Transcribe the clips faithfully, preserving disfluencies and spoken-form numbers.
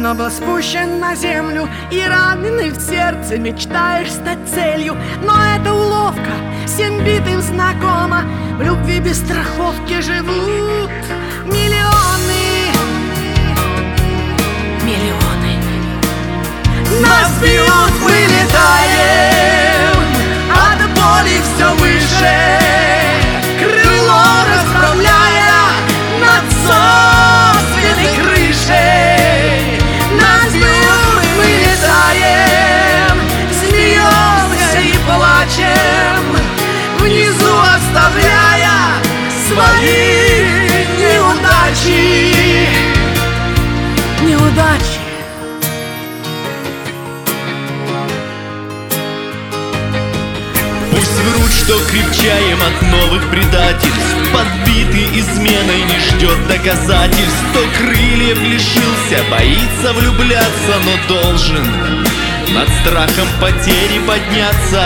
но был спущен на землю, и раненый в сердце мечтаешь стать целью. Но это уловка, всем битым знакома. В любви без страховки живут миллионы. Миллионы. Нас бьют, мы летаем, от боли все выше, крыло расправляя над собственной крышей. Нас бьют, мы летаем, смеемся и плачем, внизу оставляя свои неудачи. Неудачи. Пусть врут, что крепчаем от новых предательств, подбитый изменой не ждет доказательств. Кто крыльев лишился, боится влюбляться, но должен над страхом потери подняться.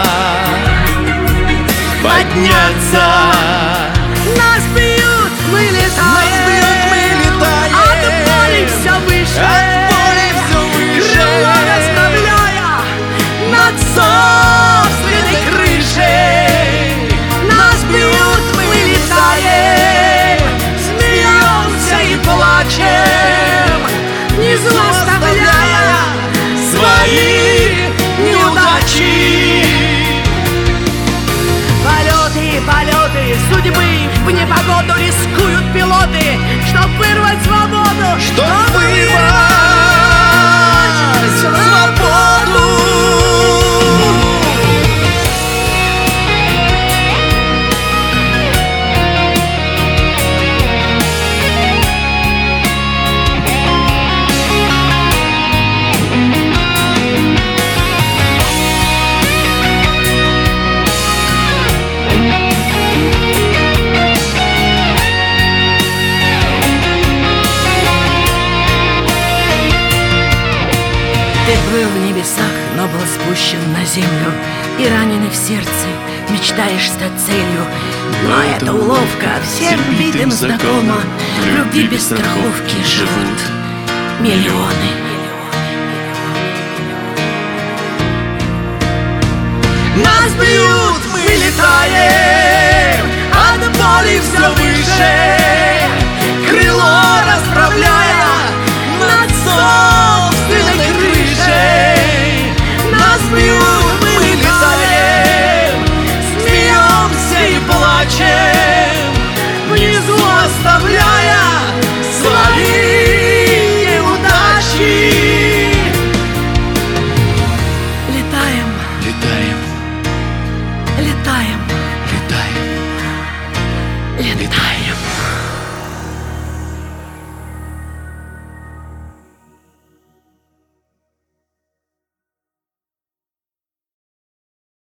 Подняться. Нас бьют, мы летаем, Нас бьют, мы летаем, от боли все выше, от боли все выше, крыло расправляя над собственной крышей. Нас бьют, мы летаем, смеемся и плачем, внизу оставляя свои неудачи. Полеты, полеты судьбы, в непогоду рискуют пилоты, чтоб вырвать свободу, Чтоб вырвать свободу. Ты плыл в небесах, но был спущен на землю, и раненый в сердце мечтаешь стать целью. Но это уловка, всем битым знакома. В любви без страховки живут миллионы.